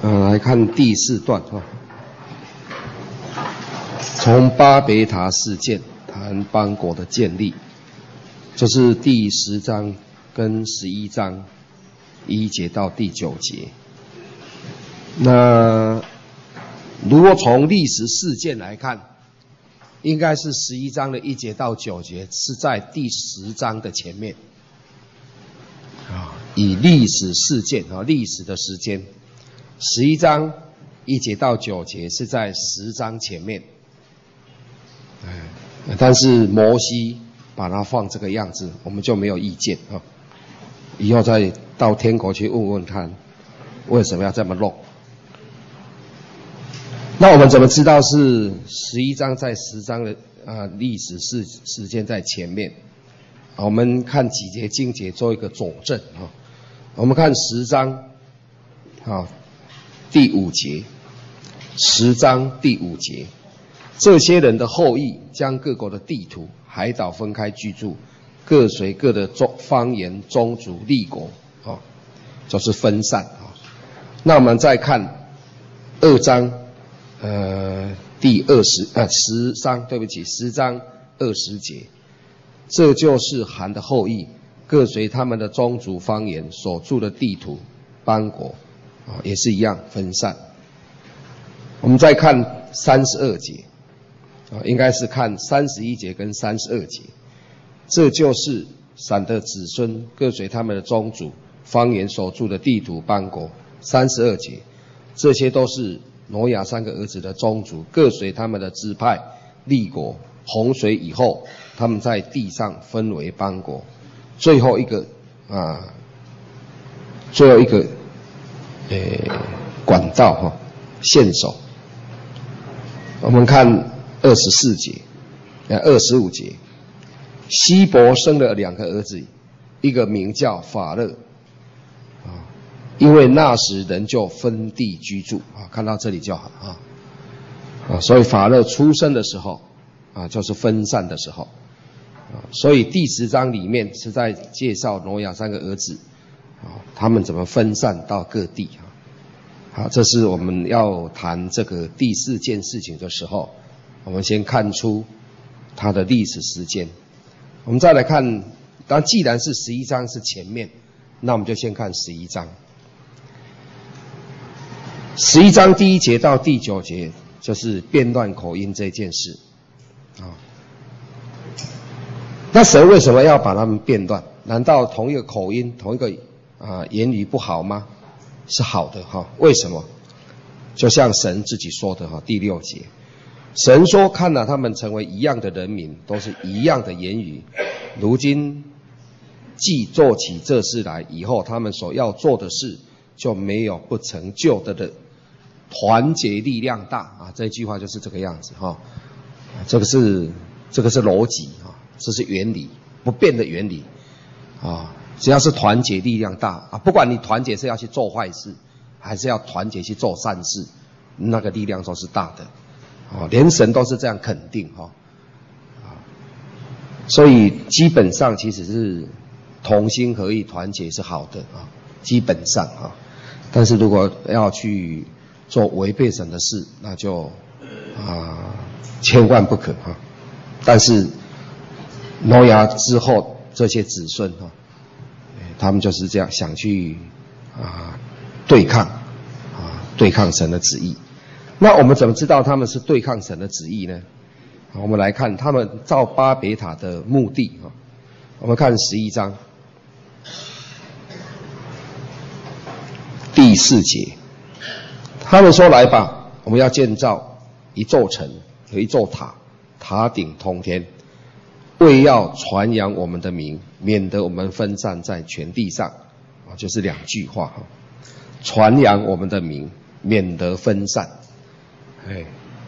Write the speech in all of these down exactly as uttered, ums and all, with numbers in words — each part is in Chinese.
呃，来看第四段哈，从巴别塔事件谈邦国的建立，这是第十章跟十一章一节到第九节。那如果从历史事件来看，应该是十一章的一节到九节是在第十章的前面啊，以历史事件啊历史的时间。十一章一节到九节是在十章前面，哎，但是摩西把它放这个样子，我们就没有意见啊。以后再到天国去问问看，为什么要这么弄？那我们怎么知道是十一章在十章的啊历史事时间在前面？我们看几节经节做一个佐证啊。我们看十章啊。第五节，十章第五节，这些人的后裔将各国的地图、海岛分开居住，各随各的宗方言、宗族、立国，啊，就是分散啊。那我们再看二章，呃，第二十呃十章，对不起，十章二十节，这就是含的后裔，各随他们的宗族、方言所住的地图、邦国。啊，也是一样分散。我们再看三十二节，啊，应该是看三十一节跟三十二节。这就是闪的子孙各随他们的宗族、方言所住的地图、邦国。三十二节，这些都是挪亚三个儿子的宗族，各随他们的支派、立国。洪水以后，他们在地上分为邦国。最后一个啊，最后一个。呃，管道哈，线索。我们看二十四节，呃，二十五节，希伯生了两个儿子，一个名叫法勒，啊，因为那时人就分地居住啊，看到这里就好啊，啊，所以法勒出生的时候啊，就是分散的时候，啊，所以第十章里面是在介绍挪亚三个儿子。啊，他们怎么分散到各地啊？好，这是我们要谈这个第四件事情的时候，我们先看出它的历史时间。我们再来看，当既然是十一章是前面，那我们就先看十一章。十一章第一节到第九节就是变乱口音这件事啊。那神为什么要把他们变乱？难道同一个口音，同一个？啊，言语不好吗？是好的哈。为什么？就像神自己说的哈，第六节，神说看了他们成为一样的人民，都是一样的言语。如今既做起这事来，以后他们所要做的事就没有不成就的的。团结力量大啊，这句话就是这个样子哈。这个是这个是逻辑啊，这是原理，不变的原理啊。只要是团结力量大啊，不管你团结是要去做坏事，还是要团结去做善事，那个力量都是大的，啊，连神都是这样肯定哈，啊，所以基本上其实是同心合意团结是好的啊，基本上啊，但是如果要去做违背神的事，那就啊千万不可啊。但是挪亚之后这些子孙哈。他们就是这样想去啊对抗啊对抗神的旨意。那我们怎么知道他们是对抗神的旨意呢？我们来看他们造巴别塔的目的啊。我们看十一章第四节，他们说来吧，我们要建造一座城和一座塔，塔顶通天。为要传扬我们的名，免得我们分散在全地上，啊，就是两句话哈。传扬我们的名，免得分散。哎，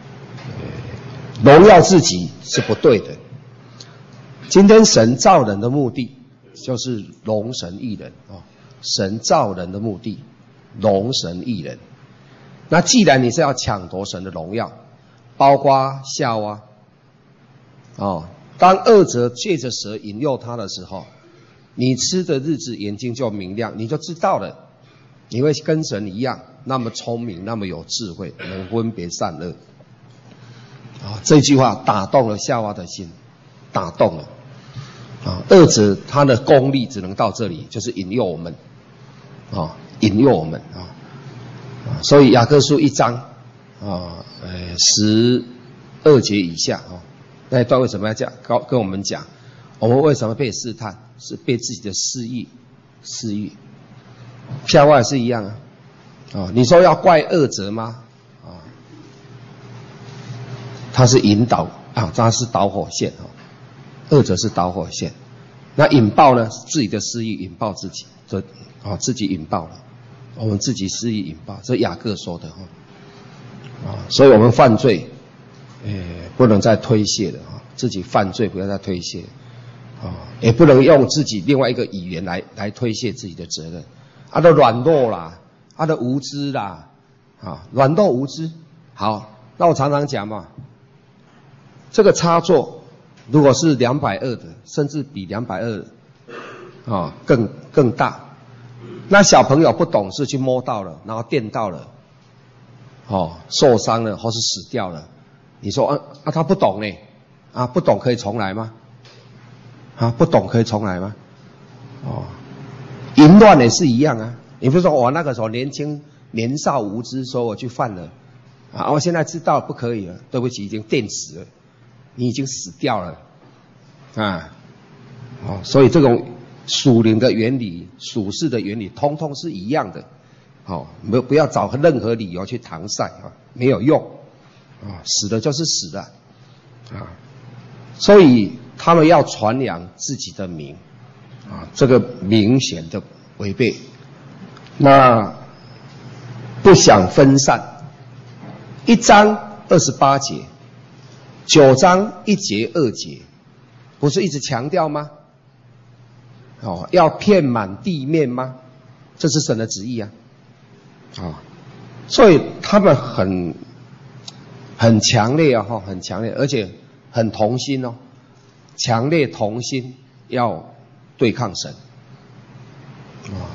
荣耀自己是不对的。今天神造人的目的，就是荣神益人啊。神造人的目的，荣神益人。那既然你是要抢夺神的荣耀，包括夏娃，哦。当恶者借着蛇引诱他的时候，你吃的日子眼睛就明亮，你就知道了你会跟神一样，那么聪明，那么有智慧，能分别善恶。啊，这句话打动了夏娃的心，打动了。啊，恶者他的功力只能到这里，就是引诱我们，啊，引诱我们啊。啊，所以雅各书一章啊，呃，十二节以下啊，那一段为什么要讲？跟跟我们讲，我们为什么被试探？是被自己的私欲，私欲。夏娃也是一样啊。啊，你说要怪恶者吗？啊，他是引导啊，他是导火线啊，恶者是导火线。那引爆呢？自己的私欲引爆自己，这啊自己引爆了，我们自己私欲引爆，这雅各说的哈。啊，所以我们犯罪，呃，不能再推卸了啊，自己犯罪不要再推卸，啊，也不能用自己另外一个语言来来推卸自己的责任，啊，的软弱啦。他的无知啦，啊，软弱无知。好，那我常常讲嘛，这个插座如果是两百二的，甚至比两百二啊更更大，那小朋友不懂事去摸到了，然后电到了，哦，受伤了或是死掉了，你说啊啊他不懂呢，啊不懂可以重来吗？啊不懂可以重来吗？哦，淫乱也是一样啊。你不是说我那个时候年轻年少无知，说我去犯了啊，我现在知道不可以了，对不起，已经电死了，你已经死掉了啊！哦，所以这种属灵的原理、属世的原理，通通是一样的。哦，不不要找任何理由去搪塞啊，没有用啊，死了就是死了啊。所以他们要传扬自己的名啊，这个明显的违背。那不想分散，一章二十八节，九章一节二节，不是一直强调吗？哦，要遍满地面吗？这是神的旨意啊！啊、哦，所以他们很很强烈啊，哈，很强烈，而且很同心哦，强烈同心要对抗神啊。哦，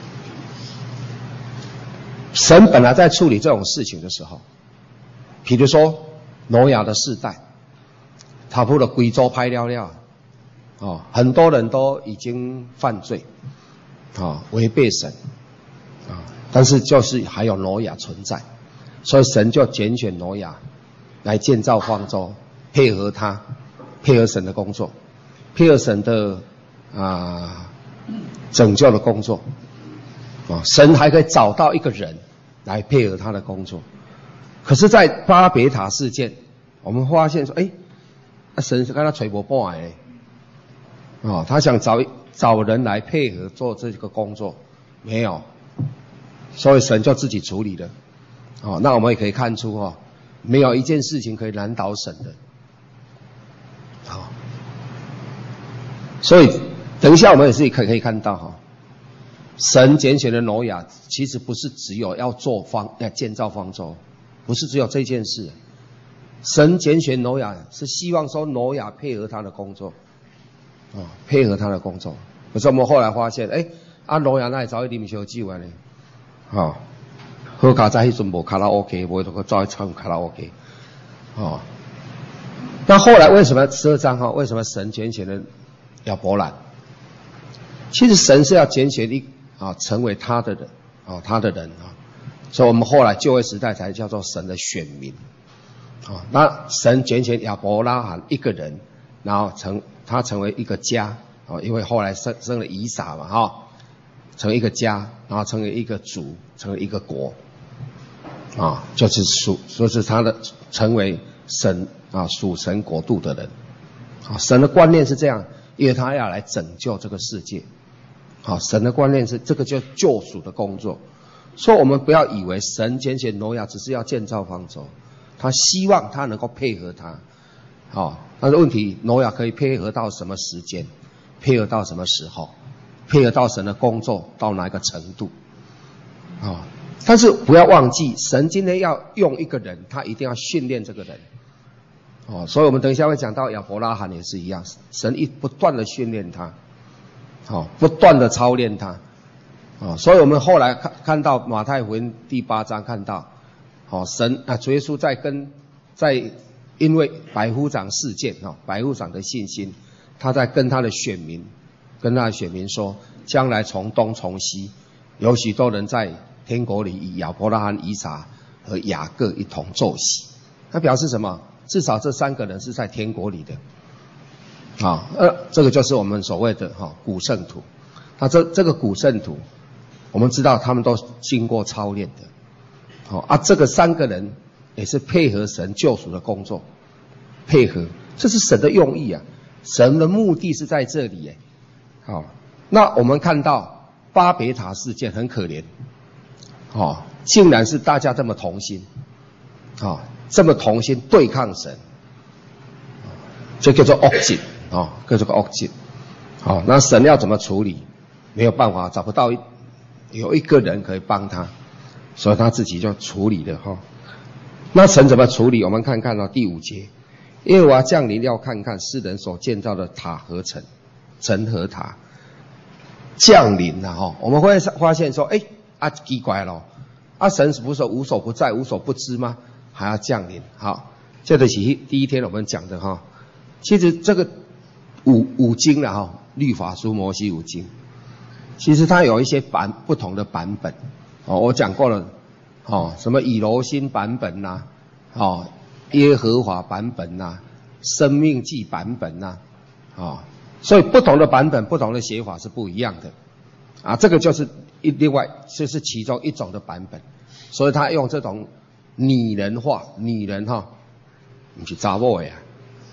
神本来在处理这种事情的时候，比如说挪亚的世代，他不的贵州拍了了，哦，很多人都已经犯罪，啊、哦，违背神，啊、哦，但是就是还有挪亚存在，所以神就拣选挪亚来建造方舟，配合他，配合神的工作，配合神的啊、呃、拯救的工作。啊，神还可以找到一个人来配合他的工作。可是，在巴别塔事件，我们发现说，哎，神是跟他吹波半来嘞，哦，他想找找人来配合做这个工作，没有，所以神就自己处理了。哦，那我们也可以看出哦，没有一件事情可以难倒神的。好，哦，所以等一下我们也是可以可以看到哈。神拣选的挪亚，其实不是只有要做方要建造方舟，不是只有这件事。神拣选挪亚是希望说挪亚配合他的工作，啊、哦，配合他的工作。可是我们后来发现，哎，啊挪亚那里早一啉烧酒啊呢，哦，好卡在迄阵无卡拉 OK， 无个早一唱卡拉 OK， 哦。那后来为什么十二章哈？为什么神拣选了亚伯兰？其实神是要拣选一。啊，成为他的人，啊，他的人啊，所以我们后来旧约时代才叫做神的选民，啊，那神拣选亚伯拉罕一个人，然后成他成为一个家，啊，因为后来生生了以撒嘛，哈，成为一个家，然后成为一个族，成为一个国，啊，就是属，就是他的成为神啊属神国度的人，啊，神的观念是这样，因为他要来拯救这个世界。好，神的观念是这个叫救赎的工作，所以我们不要以为神拣选挪亚只是要建造方舟，他希望他能够配合他。好，但是问题，挪亚可以配合到什么时间？配合到什么时候？配合到神的工作到哪一个程度？啊，但是不要忘记，神今天要用一个人，他一定要训练这个人。哦，所以我们等一下会讲到亚伯拉罕也是一样，神一不断的训练他。好，不断的操练他， 哦，所以我们后来看看到马太福音第八章看到，哦，神啊，主耶稣在跟在因为百夫长事件哦，百夫长的信心，他在跟他的选民，跟他的选民说，将来从东从西，有许多人在天国里以亚伯拉罕、以撒和雅各一同坐席。他表示什么？至少这三个人是在天国里的。啊，呃，这个就是我们所谓的哈、哦、古圣徒。那这这个古圣徒，我们知道他们都经过操练的。好、哦、啊，这个三个人也是配合神救赎的工作，配合，这是神的用意啊。神的目的是在这里耶。好、哦，那我们看到巴别塔事件很可怜，哦，竟然是大家这么同心，啊、哦，这么同心对抗神，这叫做恶劲。哦，跟这个恶劲，好、哦，那神要怎么处理？没有办法，找不到有一个人可以帮他，所以他自己就处理了哈、哦。那神怎么处理？我们看看到、哦、第五节，耶和华降临要看看世人所建造的塔和城，城和塔降临了哈、哦。我们会发现说，哎啊奇怪咯，啊神不是说无所不在、无所不知吗？还要降临？好，这就是第一天我们讲的哈、哦。其实这个。五五经了哈，律法书摩西五经，其实它有一些版不同的版本哦，我讲过了哦，什么以柔心版本呐、啊，哦耶和华版本呐、啊，生命记版本呐、啊，哦，所以不同的版本、不同的写法是不一样的啊，这个就是一另外就是其中一种的版本，所以他用这种拟人化、拟人哈，不是查某的呀。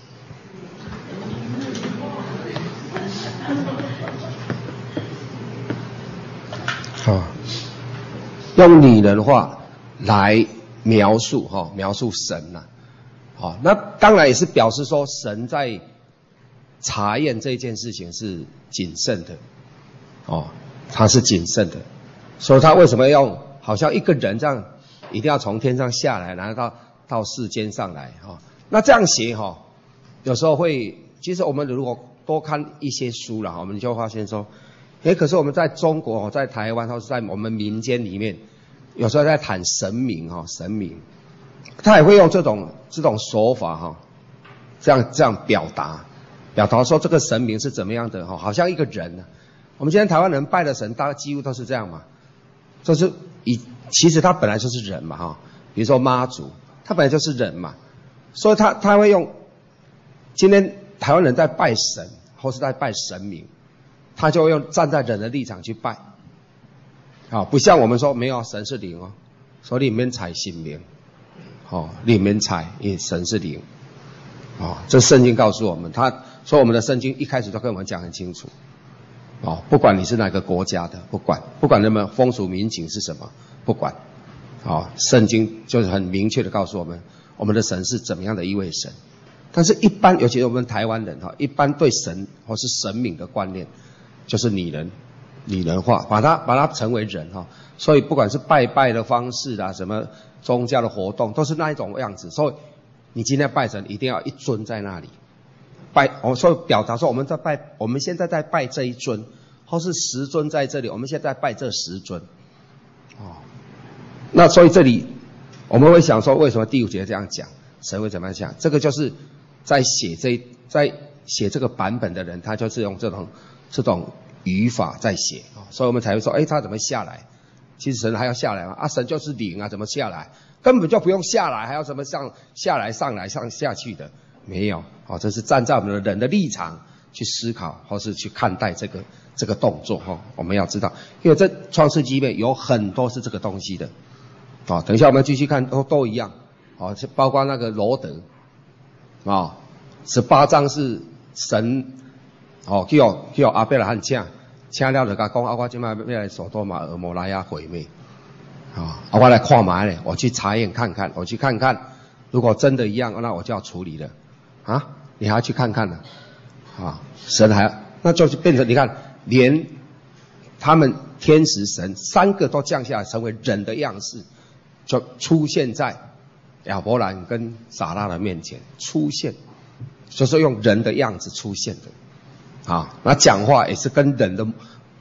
啊，用拟人化来描述哈、哦，描述神呐、啊，好、哦，那当然也是表示说神在查验这件事情是谨慎的，哦，他是谨慎的，所以他为什么要用好像一个人这样，一定要从天上下来，然后到到世间上来哈、哦？那这样写哈、哦，有时候会，其实我们如果多看一些书了，我们就会发现说。哎，可是我们在中国，在台湾，或是在我们民间里面，有时候在谈神明哈，神明，他也会用这种这种手法哈，这样这样表达，表达说这个神明是怎么样的哈，好像一个人呢。我们今天台湾人拜的神，大家几乎都是这样嘛，就是以其实他本来就是人嘛哈，比如说妈祖，他本来就是人嘛，所以他他会用今天台湾人在拜神，或是在拜神明。他就用站在人的立场去拜，啊，不像我们说没有神是灵哦，所以里面采神明，哦，里面采因为神是灵，哦，这圣经告诉我们，他说我们的圣经一开始都跟我们讲很清楚，哦，不管你是哪个国家的，不管不管人们风俗民情是什么，不管，哦，圣经就是很明确的告诉我们，我们的神是怎么样的一位神，但是一般尤其是我们台湾人哈，一般对神或是神明的观念。就是拟人，拟人化，把它把它成为人哈，所以不管是拜拜的方式啊，什么宗教的活动，都是那一种样子。所以你今天拜神，一定要一尊在那里拜。我所以表达说，我们在拜，我们现在在拜这一尊，或是十尊在这里，我们现在在拜这十尊。哦，那所以这里我们会想说，为什么第五节这样讲？神会怎么样讲？这个就是在写这在写这个版本的人，他就是用这种。这种语法在写，所以我们才会说，哎，他怎么下来？其实神还要下来吗？啊，神就是灵啊，怎么下来？根本就不用下来，还要怎么上下来、上来、上下去的？没有，哦，这是站在我们的人的立场去思考，或是去看待这个这个动作哈。我们要知道，因为这创世纪里面有很多是这个东西的，啊，等一下我们继续看，都都一样，啊，包括那个罗德，啊，十八章是神。哦，叫叫阿伯拉罕请，请了就甲讲，啊，我今麦要来索多玛、蛾摩拉亚毁灭，啊，我来看嘛嘞，我去查验看看，我去看看，如果真的一样，那我就要处理了，啊，你还要去看看呢，啊，神还那就是变成你看，连他们天使神三个都降下来成为人的样式，就出现在亚伯兰跟撒拉的面前出现，就是用人的样子出现的。啊，那讲话也是跟人的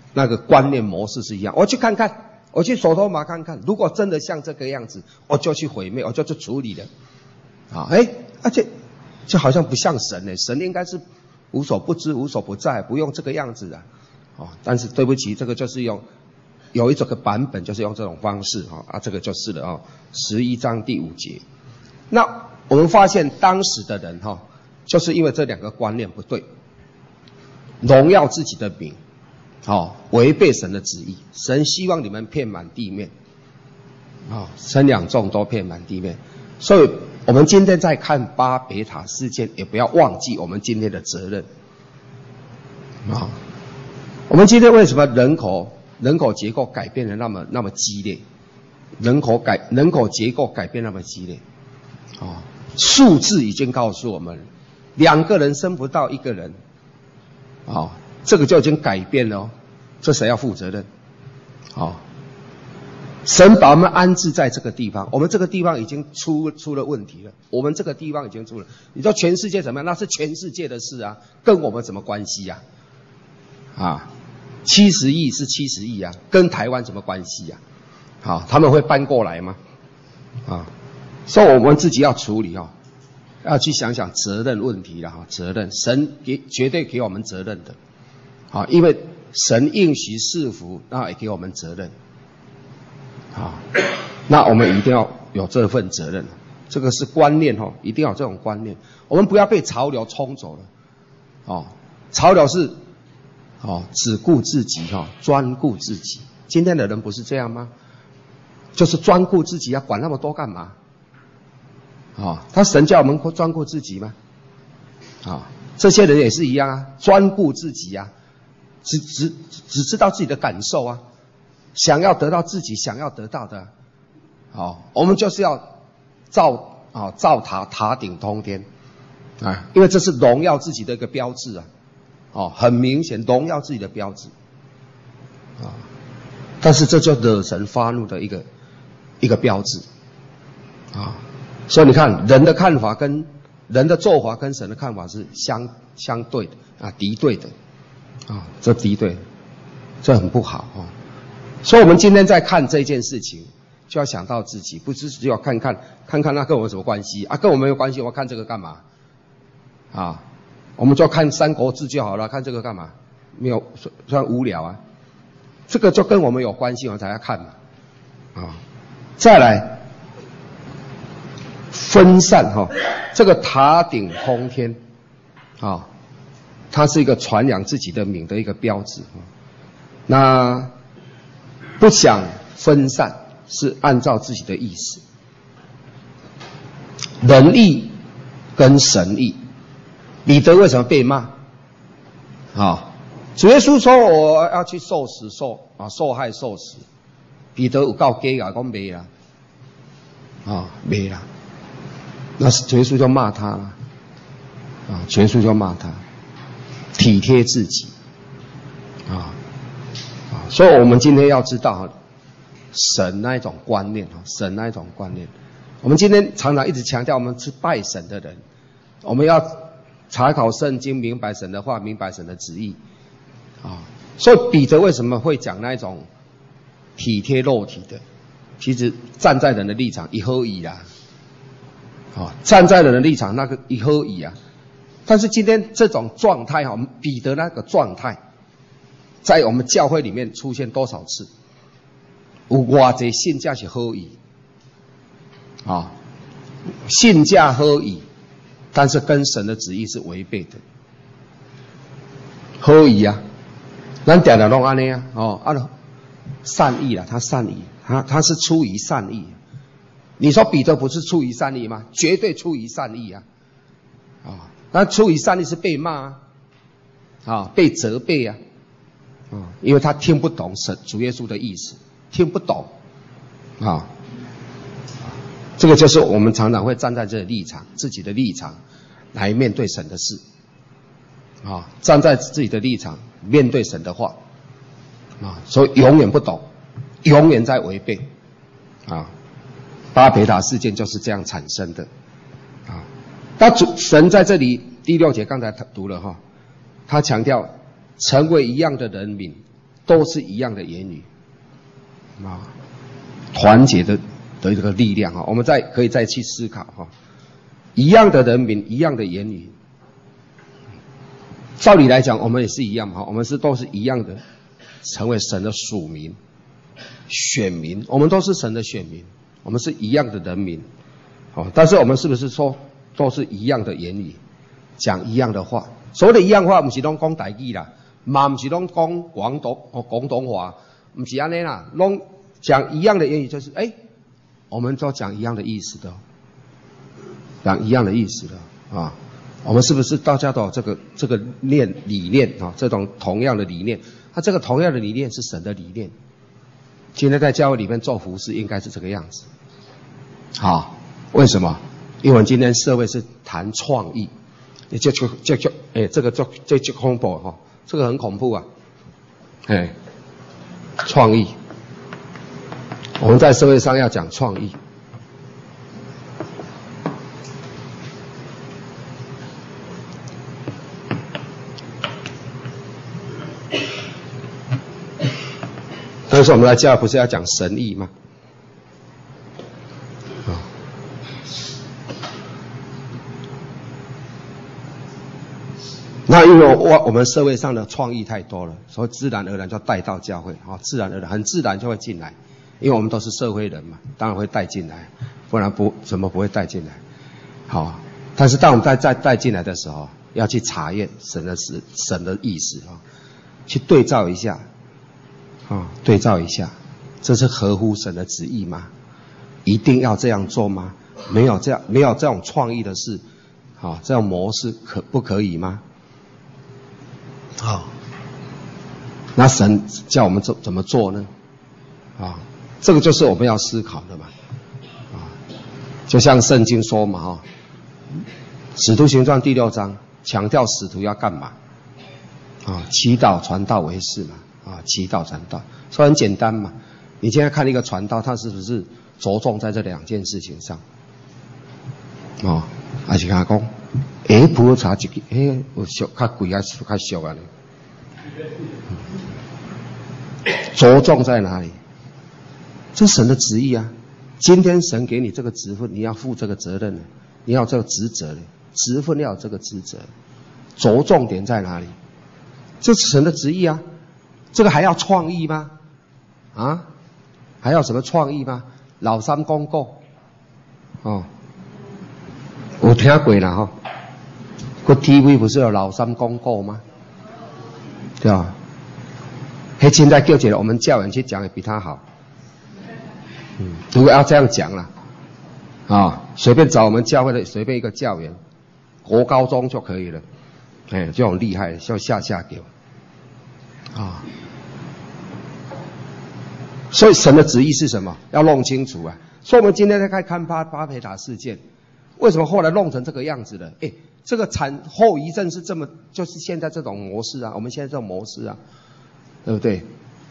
那个观念模式是一样。我去看看，我去索多玛看看，如果真的像这个样子，我就去毁灭，我就去处理了。啊，哎，而且就好像不像神呢，神应该是无所不知、无所不在，不用这个样子啊。哦，但是对不起，这个就是用有一种个版本，就是用这种方式啊啊，这个就是了啊。十一章第五节，那我们发现当时的人哈，就是因为这两个观念不对，荣耀自己的名，哦，违背神的旨意。神希望你们遍满地面，啊、哦，生养众多，遍满地面。所以我们今天在看巴别塔事件，也不要忘记我们今天的责任啊、哦。我们今天为什么人口人口结构改变的那么那么激烈？人口改人口结构改变那么激烈，哦，数字已经告诉我们，两个人生不到一个人，哦，这个就已经改变了哦，这谁要负责任？哦，神把我们安置在这个地方，我们这个地方已经出出了问题了，我们这个地方已经出了，你说全世界怎么样？那是全世界的事啊，跟我们什么关系呀？啊，啊，七十亿是七十亿啊，跟台湾什么关系呀？好，他们会搬过来吗？啊，所以我们自己要处理哈，要去想想责任问题了哈，责任，神给绝对给我们责任的，啊，因为神应许赐福，那也给我们责任，啊，那我们一定要有这份责任，这个是观念哈，一定要有这种观念，我们不要被潮流冲走了，哦，潮流是，哦，只顾自己哈，专顾自己，今天的人不是这样吗？就是专顾自己啊，管那么多干嘛？啊、哦，他神叫我们专顾自己吗？啊、哦，这些人也是一样啊，专顾自己啊，只只只知道自己的感受啊，想要得到自己想要得到的，哦，我们就是要造啊造塔塔顶通天啊，因为这是荣耀自己的一个标志啊，哦，很明显荣耀自己的标志啊、哦，但是这就惹神发怒的一个。一个标志，啊，所以你看人的看法跟人的做法跟神的看法是相相对的啊，敌对的，啊，这敌对，这很不好啊。所以我们今天在看这件事情，就要想到自己，不是只有看看看看那跟我们什么关系啊，跟我们有关系，我看这个干嘛？啊，我们就看三国志就好了，看这个干嘛？没有，虽然无聊啊，这个就跟我们有关系，我们才要看嘛，啊。再来分散哈，这个塔顶通天啊，它是一个传扬自己的名的一个标志。那不想分散是按照自己的意思，人意跟神意。彼得为什么被骂？啊，主耶稣说我要去受死受啊受害受死。彼得有告假啊，讲没啦，啊没啦，那主耶稣就骂他了，啊，主耶稣就骂他，体贴自己，啊啊，所以我们今天要知道神那一种观念啊，神那一种观念，我们今天常常一直强调我们是拜神的人，我们要查考圣经，明白神的话，明白神的旨意，啊，所以彼得为什么会讲那一种？体贴肉体的，其实站在人的立场一合一啦，啊，站在人的立场那个一合一啊。但是今天这种状态哈，彼得那个状态，在我们教会里面出现多少次？有偌济信架是合一，啊，信架合一，但是跟神的旨意是违背的，合一啊，咱定定拢安尼啊，哦，啊。善意啦，他善意，他他是出于善意。你说彼得不是出于善意吗？绝对出于善意啊！啊，那出于善意是被骂啊，啊，被责备啊，啊，因为他听不懂神主耶稣的意思，听不懂啊。这个就是我们常常会站在这个立场，自己的立场来面对神的事，啊，站在自己的立场面对神的话。啊，所以永远不懂，永远在违背，啊，巴别塔事件就是这样产生的，啊，那主神在这里第六节刚才读了哈，他强调成为一样的人民， 都是一样的言语啊，团结的的这个力量啊，我们再可以再去思考哈，一样的人民，一样的言语，照理来讲，我们也是一样哈，我们是都是一样的，成为神的属民、选民，我们都是神的选民，我们是一样的人民，哦，但是我们是不是说都是一样的言语，讲一样的话？所谓的一样话，不是拢讲台语啦，嘛不是拢讲广东哦广东话，不是安尼啦，拢讲一样的言语，就是哎，我们都讲一样的意思的，讲一样的意思的啊。我们是不是大家都有这个这个念理念啊？这种同样的理念，它这个同样的理念是神的理念。今天在教会里面做服事，应该是这个样子。好，为什么？因为我们今天社会是谈创意。你这就这就哎，这个就这就恐怖哈，这个很恐怖啊，哎，创意，我们在社会上要讲创意，但是我们来教不是要讲神意吗？那因为我我们社会上的创意太多了，所以自然而然就带到教会，啊，自然而然很自然就会进来，因为我们都是社会人嘛，当然会带进来，不然不怎么不会带进来，好，但是当我们带带带进来的时候，要去查验神的神神的意思啊，去对照一下，啊，对照一下，这是合乎神的旨意吗？一定要这样做吗？没有这样没有这种创意的事，啊，这种模式可不可以吗？好，那神叫我们怎怎么做呢？啊，这个就是我们要思考的嘛。啊，就像圣经说嘛，哈，《使徒行传》第六章强调使徒要干嘛？啊，祈祷传道为事嘛。啊，祈祷传道，说很简单嘛。你现在看一个传道，他是不是着重在这两件事情上？哦，还是跟他讲。诶，葡萄茶一个，诶，有俗较贵还是较俗啊？着重在哪里？这是神的旨意啊！今天神给你这个职分，你要负这个责任，你要有这个职责的职分，要有这个职责。着重点在哪里？这是神的旨意啊！这个还要创意吗？啊？还要什么创意吗？老三公告，哦，有听过啦哈。个 T V 不是有老三公告吗？对吧？嘿，现在叫起来，我们教员去讲也比他好。嗯，如果要这样讲啦，啊，随便找我们教会的随便一个教员，国高中就可以了。哎，这种厉害，就下下给我。啊，所以神的旨意是什么？要弄清楚啊。所以我们今天在看看巴巴培塔事件，为什么后来弄成这个样子的？哎。这个产后遗症是这么，就是现在这种模式啊，我们现在这种模式啊，对不对？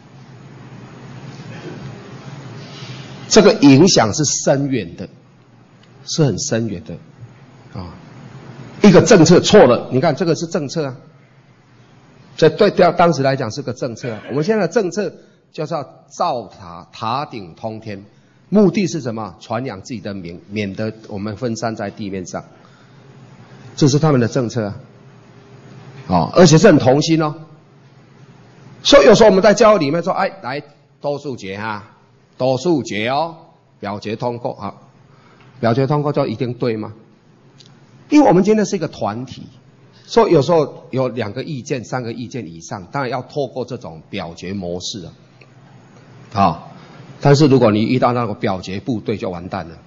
这个影响是深远的，是很深远的啊。一个政策错了，你看这个是政策啊，这对对当时来讲是个政策啊。我们现在的政策就是要造塔塔顶通天，目的是什么？传扬自己的名，免得我们分散在地面上。这是他们的政策啊，哦，而且是很同心哦。所以有时候我们在教会里面说，哎，来多数决哈，多数决哦，表决通过啊，表决通过就一定对吗？因为我们今天是一个团体，所以有时候有两个意见、三个意见以上，当然要透过这种表决模式啊。好，但是如果你遇到那个表决部队，就完蛋了。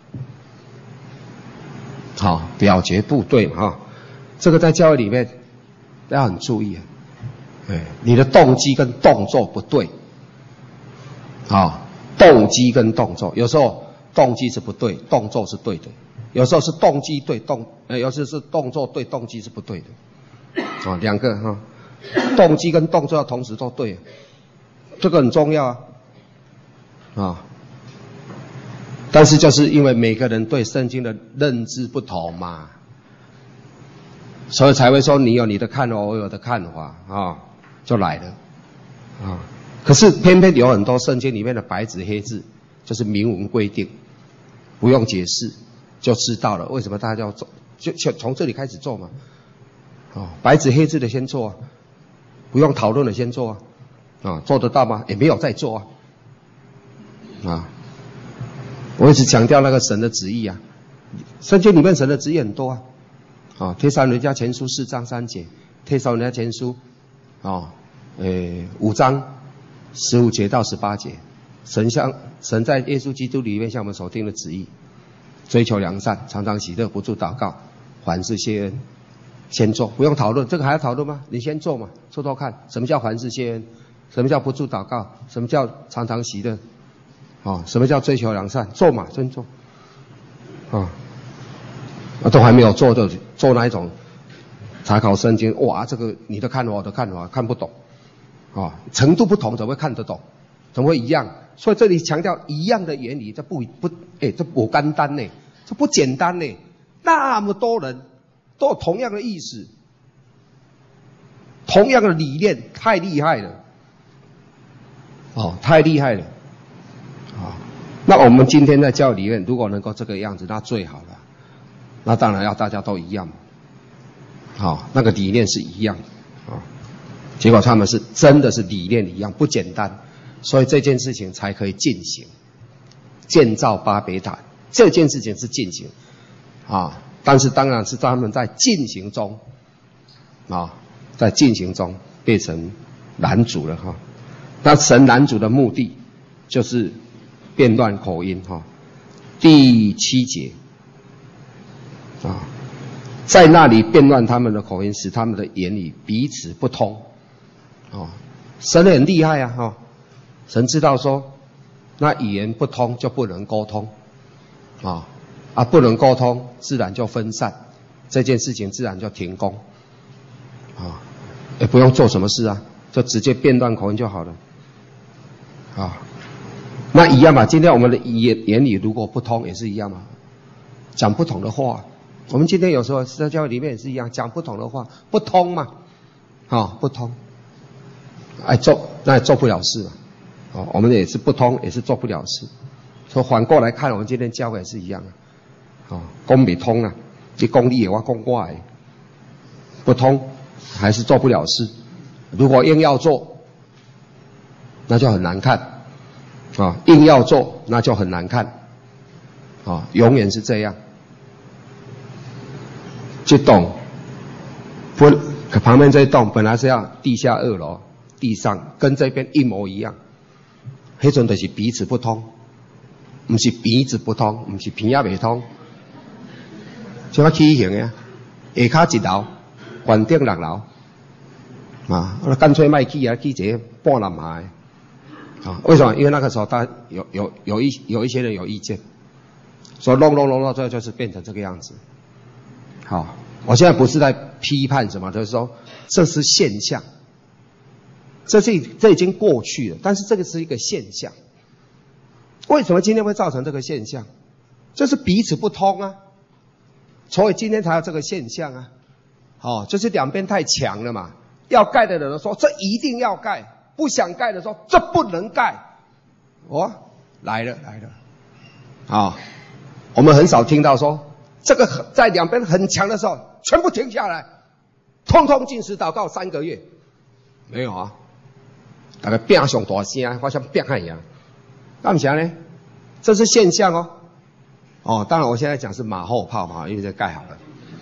好，表决部队嘛哈，这个在教会里面要很注意啊。哎，你的动机跟动作不对，啊，动机跟动作，有时候动机是不对，动作是对的；有时候是动机对动，呃，有时候是动作对，动机是不对的。啊，两个哈，动机跟动作要同时都对，这个很重要啊。啊。但是就是因为每个人对圣经的认知不同嘛，所以才会说你有你的看法，我有的看法啊，就来了啊。 可是偏偏有很多圣经里面的白纸黑字，就是明文规定，不用解释就知道了。为什么大家要做？就就从这里开始做嘛。哦，白纸黑字的先做啊，不用讨论的先做啊。啊，做得到吗？也没有在做啊。啊，我一直强调那个神的旨意啊，圣经里面神的旨意很多啊。啊，帖撒罗尼迦前书四章三节，帖撒罗尼迦前书，啊，呃，五章十五节到十八节，神向神在耶稣基督里面向我们所定的旨意，追求良善，常常喜乐，不住祷告，凡事谢恩。先做，不用讨论，这个还要讨论吗？你先做嘛，做做看，什么叫凡事谢恩？什么叫不住祷告？什么叫常常喜乐？哦，什么叫追求良善？做嘛，真做。啊、哦，都还没有做就做那一种查考圣经，哇，这个你的看法，我的看法，看不懂。啊、哦，程度不同，怎么会看得懂？怎么会一样？所以这里强调一样的原理，这不不，哎，这不简单呢，这不简单呢，那么多人。都有同样的意思，同样的理念，太厉害了，哦，太厉害了，啊、哦！那我们今天在教里面，如果能够这个样子，那最好了。那当然要大家都一样，好、哦，那个理念是一样，啊、哦，结果他们是真的是理念一样，不简单，所以这件事情才可以进行。建造巴别塔这件事情是进行，啊、哦。但是当然是他们在进行中，啊，在进行中变成拦阻了哈。那神拦阻的目的就是变乱口音哈。第七节啊，在那里变乱他们的口音，使他们的言语彼此不通。啊，神很厉害啊哈，神知道说那语言不通就不能沟通，啊。啊，不能沟通，自然就分散，这件事情自然就停工，啊，也不用做什么事啊，就直接变乱口音就好了，啊，那一样嘛。今天我们的言言语如果不通，也是一样嘛，讲不同的话。我们今天有时候在教会里面也是一样，讲不同的话，不通嘛，啊，不通，哎，做那也做不了事嘛，哦，我们也是不通，也是做不了事。所以反过来看，我们今天教会也是一样啊。哦，讲不通啊！你讲你的，我讲我的，不通，还是做不了事。如果硬要做，那就很难看啊、哦！硬要做，那就很难看啊、哦！永远是这样。这栋不，旁边这一栋本来是要地下二楼，地上跟这边一模一样，那阵就是彼此不通，不是鼻子不通，不是鼻也未通。像畸形呀，下骹一楼，原顶六楼，啊，我干脆卖起啊，起一个半南海，啊，为什么？因为那个时候他有有有一有一些人有意见，所以弄弄弄到最后就是变成这个样子。好，我现在不是在批判什么，就是说这是现象，这是这已经过去了，但是这个是一个现象。为什么今天会造成这个现象？就是彼此不通啊。所以今天才有这个现象啊，哦，就是两边太强了嘛。要盖的人说这一定要盖，不想盖的说这不能盖。哦，来了来了，啊、哦，我们很少听到说这个在两边很强的时候全部停下来，通通禁食祷告三个月，没有啊。大概变上大声，好像变汉一样。干啥呢？这是现象哦。哦，当然我现在讲是马后炮嘛，因为这盖好了。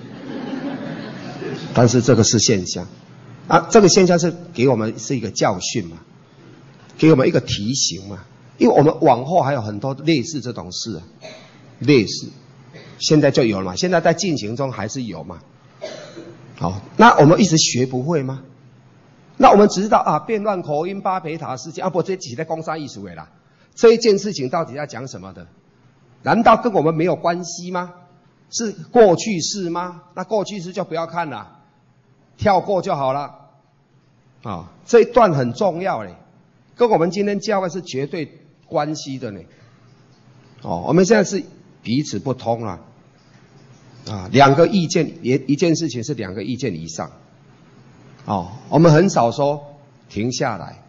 但是这个是现象啊，这个现象是给我们是一个教训嘛，给我们一个提醒嘛，因为我们往后还有很多类似这种事啊，类似现在就有了嘛，现在在进行中还是有嘛。好，那我们一直学不会吗？那我们只知道啊，变乱口音巴别塔事件啊，不，这几在公杀艺术啦，这一件事情到底在讲什么的？难道跟我们没有关系吗？是过去式吗？那过去式就不要看了，跳过就好了。啊、哦，这一段很重要嘞，跟我们今天教会是绝对关系的呢。哦，我们现在是彼此不通了。啊，两个意见，一一件事情是两个意见以上。哦，我们很少说停下来，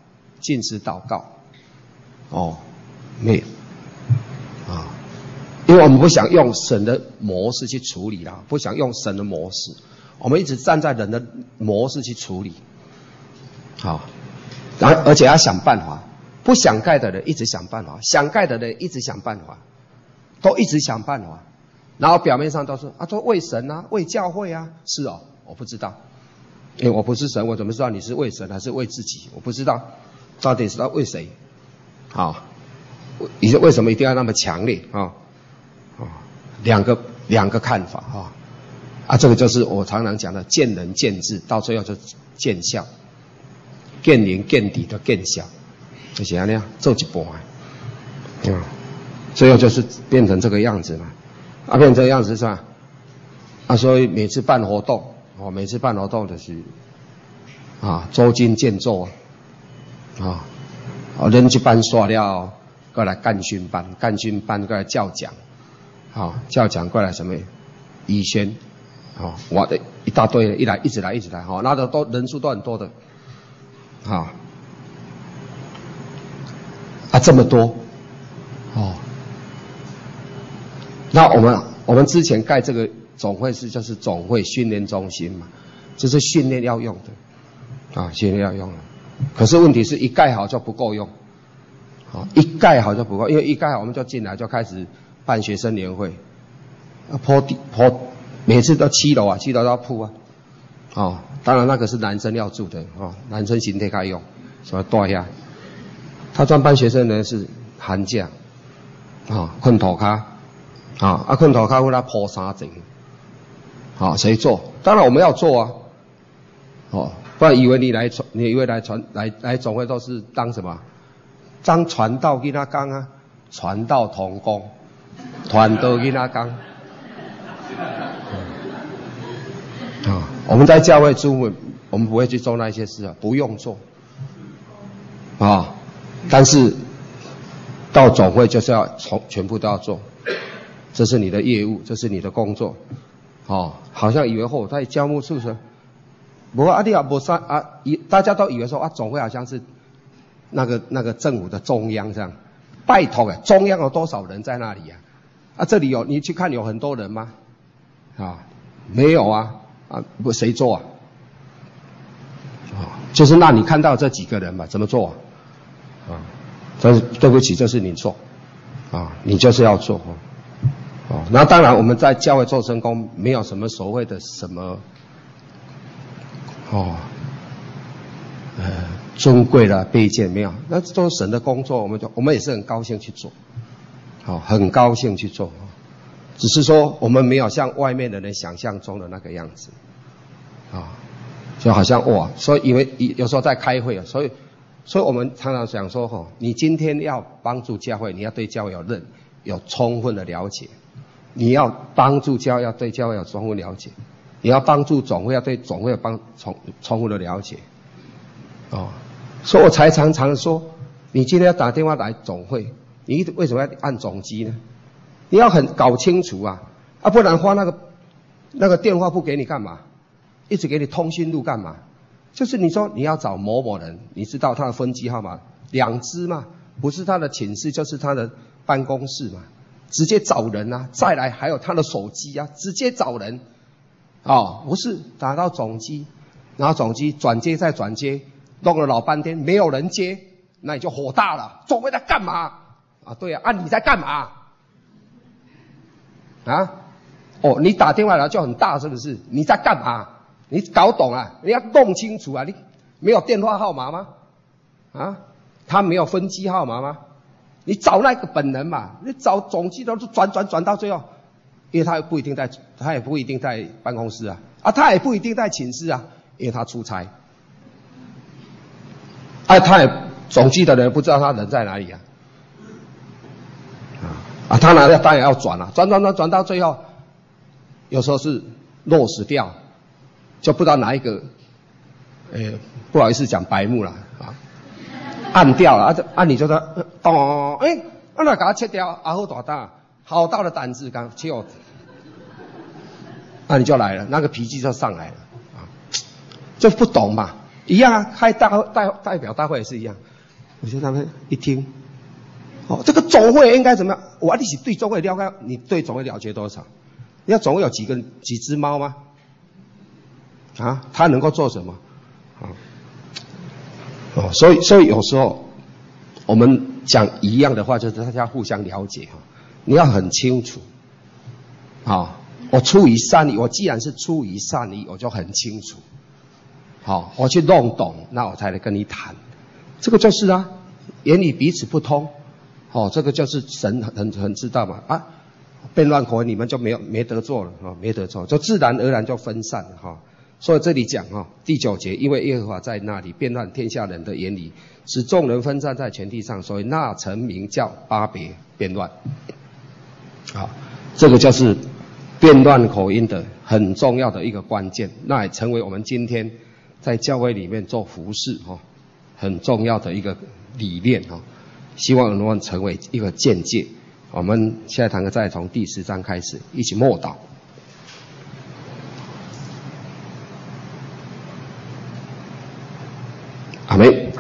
禁食祷告，哦，没有啊，因为我们不想用神的模式去处理啦，不想用神的模式，我们一直站在人的模式去处理，好，然后而且要想办法，不想盖的人一直想办法，想盖的人一直想办法，都一直想办法，然后表面上都是啊，都为神啊，为教会啊，是哦，我不知道。因为我不是神，我怎么知道你是为神还是为自己？我不知道，到底是要为谁？好，你是为什么一定要那么强烈啊？啊，两个两个看法啊，啊，这个就是我常常讲的见仁见智，到最后就见效，见仁见智的见效，就是那样做一半，嗯，最后就是变成这个样子嘛，啊，变成这个样子是吧？啊，所以每次办活动。哦，每次办活动就是啊，周金建奏啊，啊，恁这班刷了，过来干训班，干训班过来教讲，啊，教讲过来什么医宣，啊，我的一大堆，一来一直来一直来，哈，那的都人数都很多的，啊，啊这么多，哦，那我们我们之前盖这个。总会是就是总会训练中心嘛，这是训练要用的，啊，训练要用的。可是问题是一盖好就不够用，啊，一盖好就不够，因为一盖好我们就进来就开始办学生年会，啊，铺地铺，每次都七楼啊，七楼都要铺啊，哦，当然那个是男生要住的，哦，男生形态该用，什么大下，他专办学生呢是寒假，啊，困土卡，啊，啊困土卡为他铺三层。好，谁做？当然我们要做啊！哦，不然以为你来传，你以为来传来来总会都是当什么？当传道给他讲啊，传道同工，传道给他讲。啊、嗯，我们在教会中，我们不会去做那些事啊，不用做啊。但是到总会就是要从全部都要做，这是你的业务，这是你的工作。哦，好像以为后在教务处是，不过啊，你啊不算啊，以大家都以为说啊，总会好像是那个那个政府的中央这样，拜托哎，中央有多少人在那里啊？啊，这里有你去看有很多人吗？啊，没有啊，啊不谁做啊？啊，就是那你看到这几个人嘛，怎么做啊？啊，这对不起，这是你做，啊，你就是要做。哦，那当然我们在教会做圣工，没有什么所谓的什么，哦，呃，尊贵的卑贱没有，那都是神的工作，我们就我们也是很高兴去做，好、哦，很高兴去做，只是说我们没有像外面的人想象中的那个样子，啊、哦，就好像哇，所以以为有时候在开会啊，所以，所以我们常常想说哈、哦，你今天要帮助教会，你要对教会有认有充分的了解。你要帮助教会，要对教会有充分了解；你要帮助总会，要对总会有帮充充分的了解。哦，所以我才常常说，你今天要打电话来总会，你为什么要按总机呢？你要很搞清楚啊，啊，不然花那个那个电话不给你干嘛？一直给你通讯录干嘛？就是你说你要找某某人，你知道他的分机号码，两支嘛，不是他的寝室就是他的办公室嘛。直接找人啊，再来还有他的手机啊，直接找人，哦，不是打到总机，然后总机转接再转接，弄了老半天没有人接，那你就火大了，总会在干嘛？啊，对啊，啊你在干嘛？啊，哦，你打电话来就很大是不是？你在干嘛？你搞懂啊？你要弄清楚啊！你没有电话号码吗？啊，他没有分机号码吗？你找那个本人嘛，你找总机都转转转到最后，因为他也不一定在，他也不一定在办公室啊，啊，他也不一定在寝室啊，因为他出差，啊，他也总机的人不知道他人在哪里啊，啊，他哪当然要转了、啊，转转转转到最后，有时候是落死掉，就不知道哪一个，呃，不好意思讲白目了啊。按掉了，啊，按你就说，哦，哎、欸，啊那给它切掉，啊好大胆，好大的胆子，刚切我，那、啊、你就来了，那个脾气就上来了，啊，就不懂嘛，一样啊，开大代代表大会也是一样， 我就他们一听，哦，这个总会应该怎么样？我你是对总会了解，你对总会了解多少？你要总会有几个几只猫吗？啊，它能够做什么？啊，哦，所以所以有时候我们讲一样的话，就是大家互相了解哈，你要很清楚。啊，我出于善意，我既然是出于善意，我就很清楚。好，我去弄懂，那我才来跟你谈。这个就是啊，言语彼此不通。哦，这个就是神很很知道嘛啊，辩乱口你们就没有没得做了啊，没得做，就自然而然就分散了哈。所以这里讲哈，第九节，因为耶和华在那里辩乱天下人的言语，使众人分散在全地上，所以那城名叫巴别辩乱。好，这个就是辩乱口音的很重要的一个关键，那也成为我们今天在教会里面做服事哈很重要的一个理念哈。希望能够成为一个见解。我们下一堂课再从第十章开始，一起默祷。阿们。